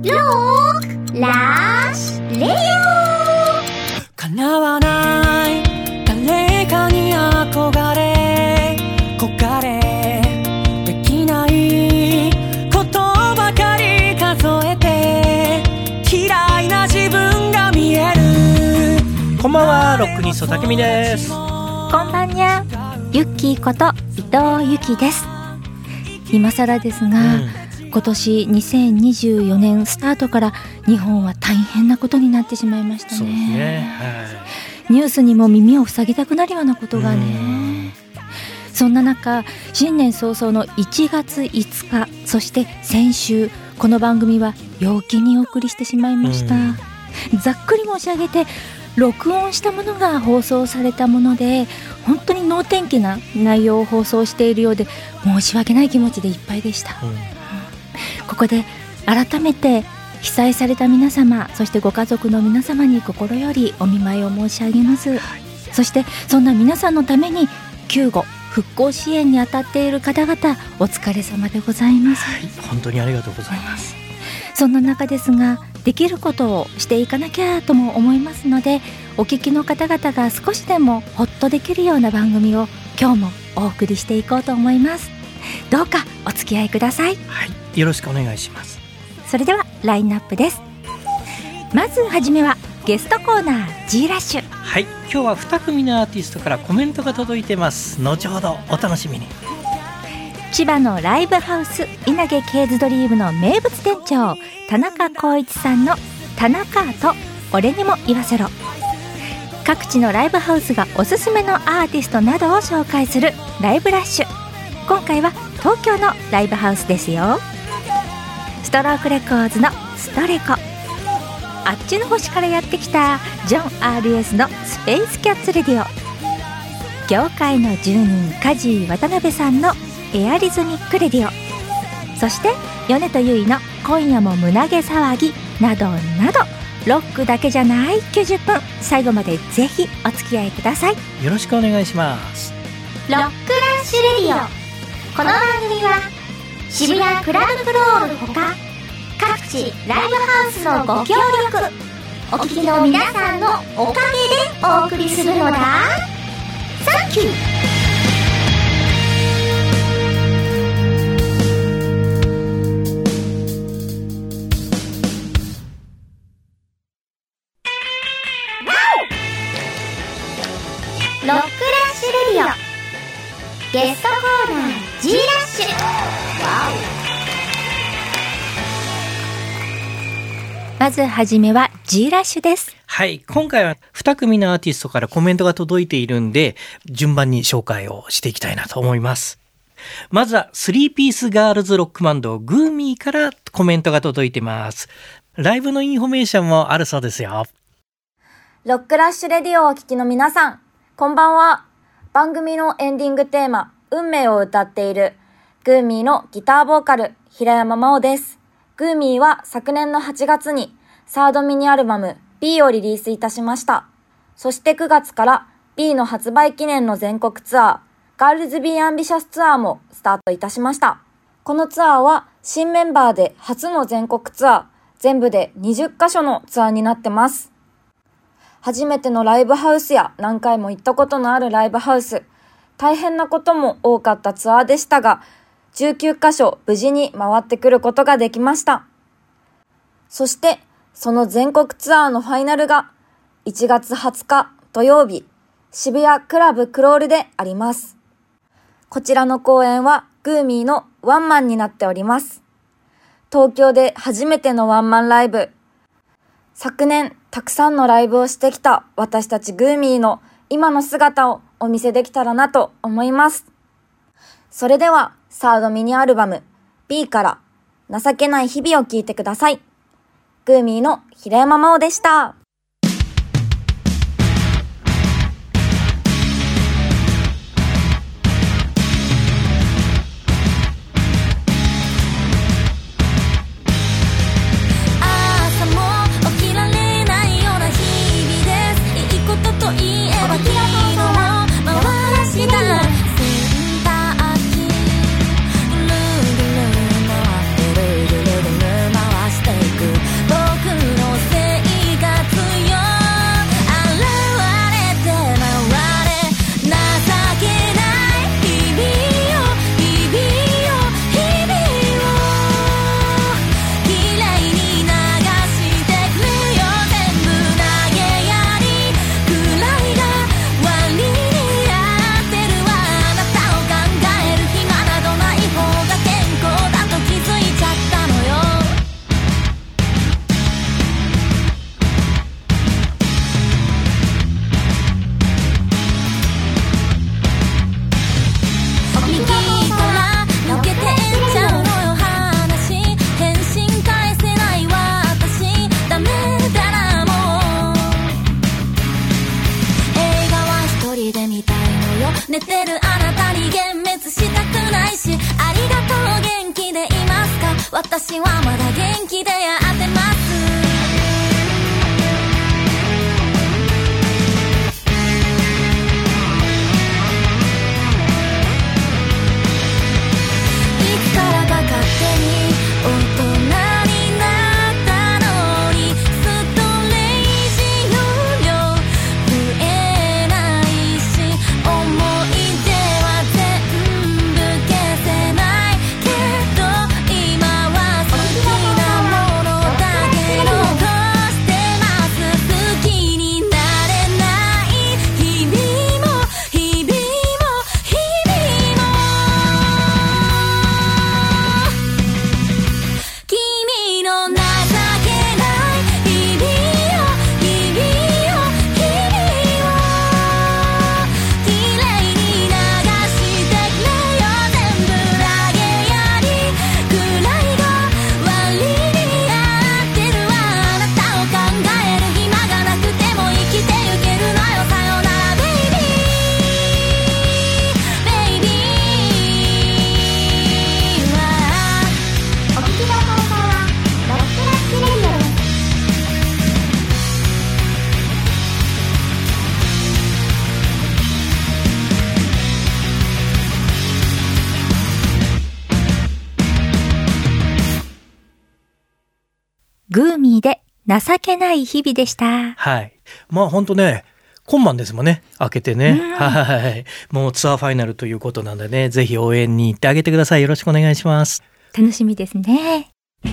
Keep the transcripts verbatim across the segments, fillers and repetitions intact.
ロックラッシュレディオ。叶わない誰かに憧れ焦れできないことばかり数えて嫌いな自分が見える。 こんばんは、ロックニストたけみです。 こんばんにゃ、ゆっきーこと伊藤ゆきです。今更ですが、うん今年にせんにじゅうよねんスタートから日本は大変なことになってしまいましたね。 そうですね、はい、 ニュースにも耳を塞ぎたくなるようなことがね。そんな中、新年早々のいちがついつか、そして先週この番組は陽気にお送りしてしまいました。ざっくり申し上げて録音したものが放送されたもので、本当に能天気な内容を放送しているようで申し訳ない気持ちでいっぱいでした、うんここで改めて被災された皆様、そしてご家族の皆様に心よりお見舞いを申し上げます、はい、そしてそんな皆さんのために救護復興支援に当たっている方々、お疲れ様でございます、 はい、本当にありがとうございます。 そんな中ですが、できることをしていかなきゃとも思いますので、お聞きの方々が少しでもホッとできるような番組を今日もお送りしていこうと思います。どうかお付き合いください。 はい、よろしくお願いします。 それではラインナップです。まずはじめはゲストコーナー G ラッシュ。 はい、今日はに組のアーティストからコメントが届いてます。後ほどお楽しみに。 千葉のライブハウス稲毛ケーズドリームの名物店長田中光一さんの田中と俺にも言わせろ。各地のライブハウスがおすすめのアーティストなどを紹介するライブラッシュ。今回は東京のライブハウスですよ。ストロークレコーズのストレコ、あっちの星からやってきたジョン アールエス のスペースキャッツレディオ、業界の住人梶井渡辺さんのエアリズミックレディオ、そして米とゆいの今夜も胸毛騒ぎなどなど、ロックだけじゃないきゅうじゅっぷん、最後までぜひお付き合いください。 よろしくお願いします。 ロックラッシュレディオ。この番組は渋谷クラブフロールほか各地ライブハウスのご協力、お聞きの皆さんのおかげでお送りするのだ。サンキュー。ロックラッシュレディオゲストコーナー G ラッシュ。 まずはじめは G ラッシュです。 はい、今回はに組のアーティストからコメントが届いているんで、順番に紹介をしていきたいなと思います。まずはスリーピースガールズロックバンドグーミーからコメントが届いてます。ライブのインフォメーションもあるそうですよ。 ロックラッシュレディオをお聞きの皆さん、こんばんは。番組のエンディングテーマ、運命を歌っているグーミーのギターボーカル、平山真央です。グーミーは昨年のはちがつにサードミニアルバム B をリリースいたしました。そしてくがつから B の発売記念の全国ツアー、ガールズビーアンビシャスツアーもスタートいたしました。このツアーは新メンバーで初の全国ツアー、全部でにじゅっかしょのツアーになってます。初めてのライブハウスや何回も行ったことのあるライブハウス、大変なことも多かったツアーでしたが、じゅうきゅっかしょ無事に回ってくることができました。そしてその全国ツアーのファイナルがいちがつはつか土曜日、渋谷クラブクロールであります。こちらの公演はグーミーのワンマンになっております。東京で初めてのワンマンライブ。昨年たくさんのライブをしてきた私たちグーミーの今の姿をお見せできたらなと思います。それではサードミニアルバム B から情けない日々を聴いてください。グーミーの平山真央でした。 回していくだ元気でやってます。 グーミーで情けない日々でした。 はい。まあ本当ね、今晩ですもんね、開けてね。はい。もうツアーファイナルということなんでね、ぜひ応援に行ってあげてください。よろしくお願いします。 楽しみですね。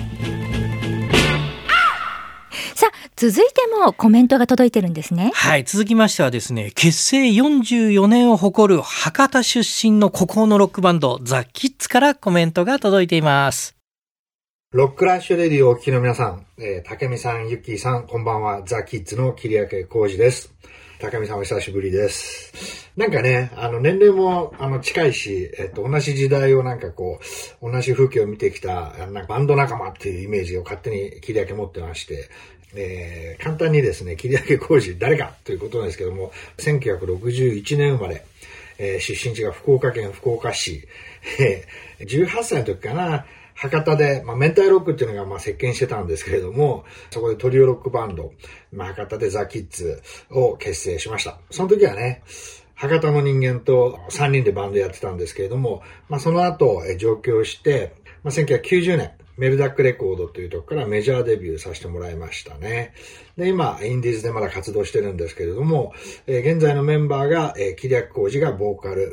さあ、続いてもコメントが届いてるんですね。 はい。続きましてはですね、結成よんじゅうよねんを誇る博多出身の孤高のロックバンド、ザ・キッズからコメントが届いています。 ロックラッシュレディをお聞きの皆さん、えー、竹見さん、ゆっきーさん、こんばんは。ザ・キッズの桐明浩二です。竹見さんお久しぶりです。なんかね、あの年齢もあの近いし、えっと同じ時代をなんかこう同じ風景を見てきたなんかバンド仲間っていうイメージを勝手に桐明持ってまして、えー、簡単にですね、桐明浩二誰かということなんですけども、せんきゅうひゃくろくじゅういちねん生まれ、えー、出身地が福岡県福岡市、えー、じゅうはっさいの時かな。博多で、まあ、明太ロックっていうのが、まあ、席巻してたんですけれども、そこでトリオロックバンド、まあ、博多でザ・キッズを結成しました。その時はね、博多の人間とさんにんでバンドやってたんですけれども、まあ、その後、え上京して、まあ、せんきゅうひゃくきゅうじゅうねん、メルダックレコードというとこからメジャーデビューさせてもらいましたね。で、今、インディーズでまだ活動してるんですけれども、えー、現在のメンバーが、えー、桐明浩二がボーカル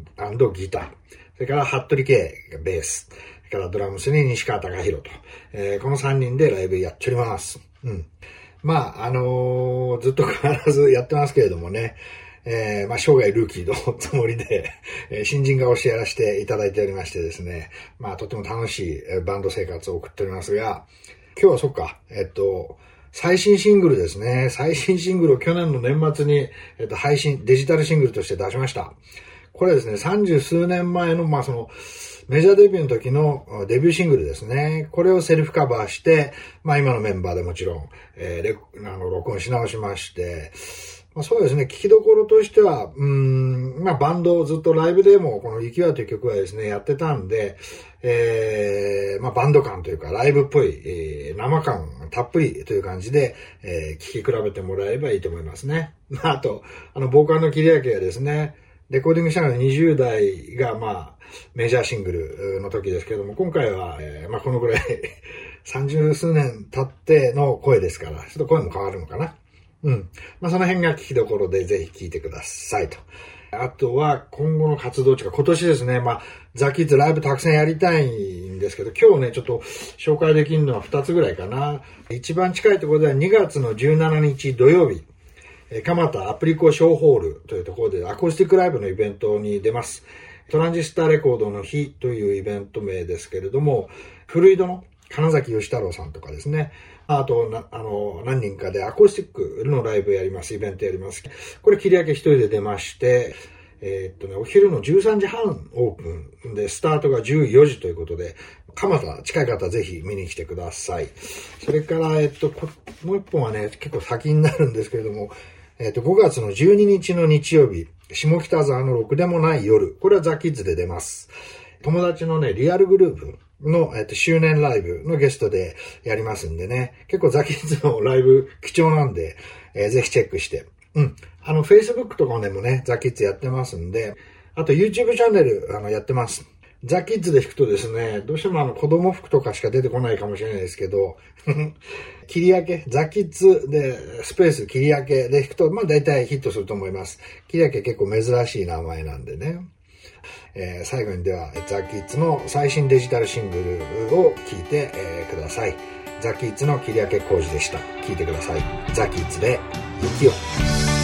&ギター、それから服部圭がベース、それからドラムスに西川貴弘と、えー、このさんにんでライブやっております。うん。まあ、あのー、ずっと変わらずやってますけれどもね、えー、まあ、生涯ルーキーのつもりで、えー、新人が教えらせていただいておりましてですね、まあ、とても楽しいバンド生活を送っておりますが、今日はそっか、えっと、最新シングルですね。最新シングルを去年の年末に、えっと、配信、デジタルシングルとして出しました。これはですね、三十数年前の、まあ、その、メジャーデビューの時のデビューシングルですね。これをセルフカバーして、まあ今のメンバーでもちろん、えー、レあの録音し直しまして、まあ、そうですね、聞きどころとしては、うーん、まあバンドをずっとライブでもこの雪はという曲はですね、やってたんで、えー、まあバンド感というかライブっぽい、えー、生感たっぷりという感じで、えー、聞き比べてもらえればいいと思いますね。まああと、あのボーカルの桐明はですね、レコーディングしたのがにじゅう代がまあメジャーシングルの時ですけども、今回は、えー、まあこのぐらい三十数年経っての声ですから、ちょっと声も変わるのかな。うん。まあその辺が聞きどころでぜひ聞いてくださいと。あとは今後の活動というか今年ですね、まあザ・キッズライブたくさんやりたいんですけど、今日ねちょっと紹介できるのはふたつぐらいかな。一番近いところではにがつのじゅうしちにち土曜日、蒲田アプリコショーホールというところでアコースティックライブのイベントに出ます。トランジスタレコードの日というイベント名ですけれども、フルイドの金崎義太郎さんとかですね、あとなあの何人かでアコースティックのライブやります、イベントやります。これ桐明一人で出まして、えー、っとね、お昼のじゅうさんじはんオープンで、スタートがじゅうよじということで、蒲田近い方はぜひ見に来てください。それから、えっと、もう一本はね、結構先になるんですけれども、えっと、ごがつのじゅうににちの日曜日、下北沢のろくでもない夜。これはザ・キッズで出ます。友達のね、リアルグループの、えっと、周年ライブのゲストでやりますんでね。結構ザ・キッズのライブ貴重なんで、えー、ぜひチェックして。うん。あの、Facebook とかでもね、ザ・キッズやってますんで、あと YouTube チャンネル、あの、やってます。ザ・キッズで弾くとですね、どうしてもあの、子供服とかしか出てこないかもしれないですけど、切り分け、ザ・キッズで、スペース切り分けで弾くと、まあ大体ヒットすると思います。切り分け結構珍しい名前なんでね。えー、最後にでは、ザ・キッズの最新デジタルシングルを聴いて、えー、ください。ザ・キッズの切り分け工事でした。聴いてください。ザ・キッズで雪を。